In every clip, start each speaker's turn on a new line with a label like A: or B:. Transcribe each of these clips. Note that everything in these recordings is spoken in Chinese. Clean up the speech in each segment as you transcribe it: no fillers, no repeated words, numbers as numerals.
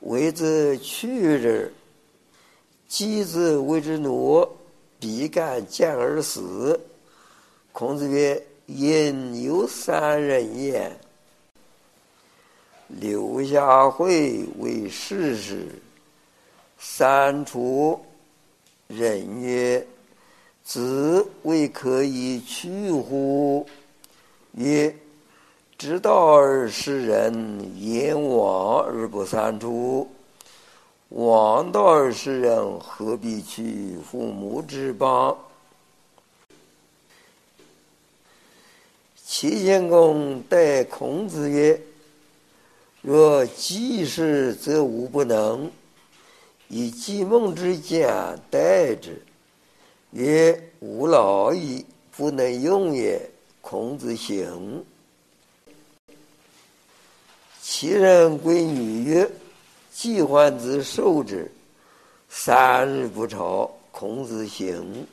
A: 谓之去日，季之谓之挪，必干见而死。孔子曰：因有三人也。刘夏会为士时，三出。人曰：子谓可以去乎？曰：知道而使人，言亡而不三出。亡道而使人，何必去父母之邦？齐桓公待孔子曰：若季氏，则吾不能。以季孟之见待之，曰：吾老矣，不能用也。孔子行。其人归女曰：季桓子受之，3日不朝。孔子行。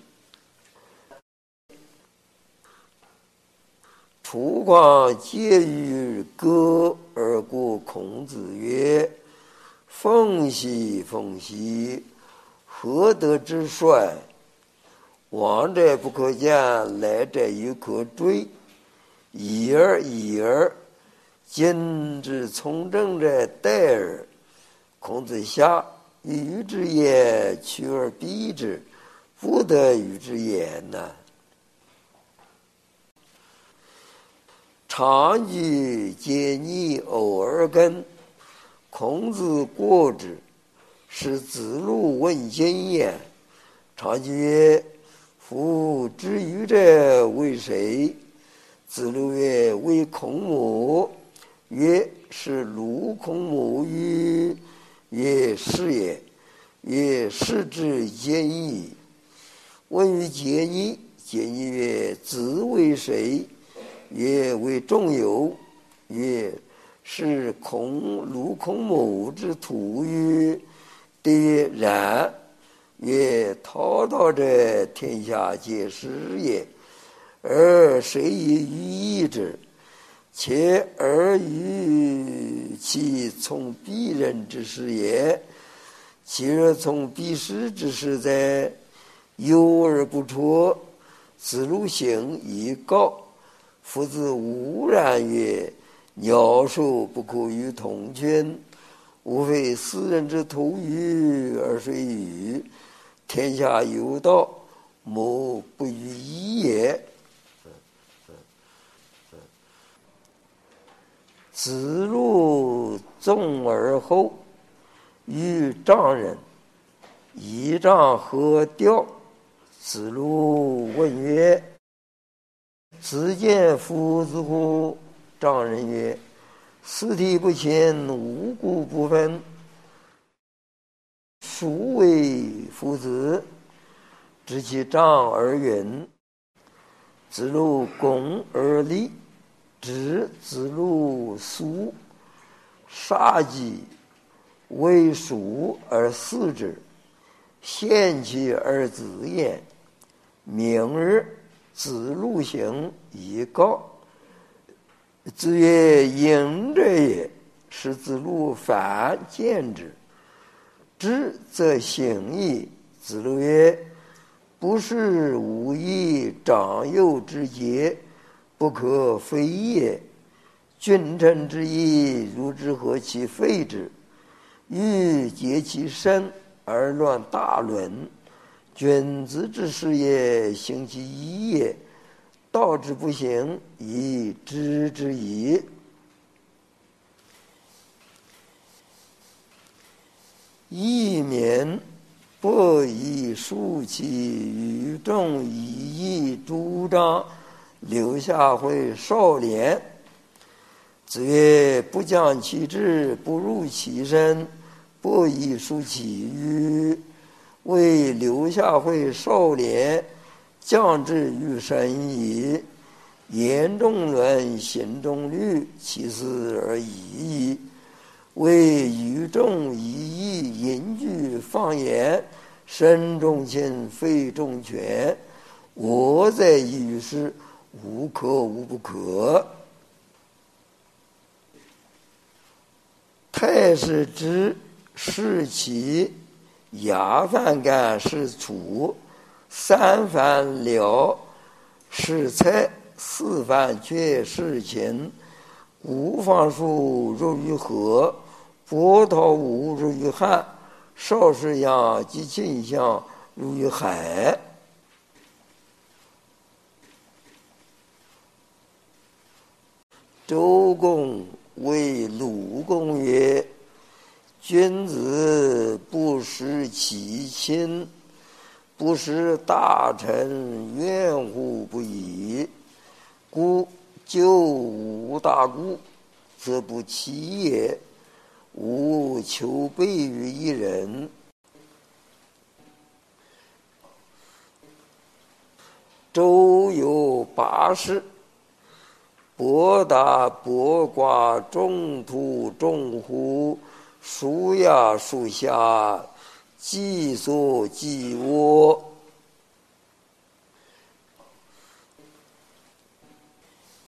A: 楚况皆于歌，而故孔子曰：奉兮奉兮，何德之衰？往者不可见，来者犹可追。已而已而，今之从政者待耳。孔子下，与之也，取而避之，不得与之言呐。常居皆逆偶而根。孔子过之，是子路问心焉。常居曰：夫知鱼者为谁？子路曰：为孔母。曰：是鲁孔母与？曰：是也。曰：是之见矣。问于嗟尼，嗟尼曰：子为谁？曰：为仲由。曰：是鲁孔母之徒与？对曰：然。曰：陶道者，天下皆师也，而谁以寓意之？且而与其从鄙人之事也。其若从鄙视之事哉？忧而不辍。子路行以告。夫子无然曰：鸟兽不可与同群，吾非斯人之徒与，而谁与？天下有道，某不与一也。子路纵而后，与丈人，以丈何调？子路问曰：子见夫子乎？丈人曰：四体不勤，五谷不分。孰为夫子？知其丈而云。子路恭而立，执子路苏，杀鸡，为蜀而饲之，献其而子焉。明日，子路行以告。子曰：迎者也。是子路反见之，知则行矣。子路曰：不是无以长幼之节，不可非也。君臣之义，如之何其废之？欲竭其身而乱大伦。君子之事也，行其义也。道之不行，以知之矣。义民不以庶其与众，以义主张。刘夏会少年。子曰：不将其志，不入其身，不以庶其语。为刘夏会少年，将之于身矣。言中论，行中虑，其事而已矣。为与众以义，隐居放言，身中亲，肺中权。我在义于事，无可无不可。太史之是其亚饭干是醋，三饭料是菜，四饭却是情。五方树入于河，波涛无入于汉，少时阳及庆相入于海。周公谓鲁公曰：君子不食其亲，不使大臣怨乎不已。故就无大故，则不欺也。吾求备于一人。周有八士：博大、博寡、众土、众乎，属亚、属下，既所既卧。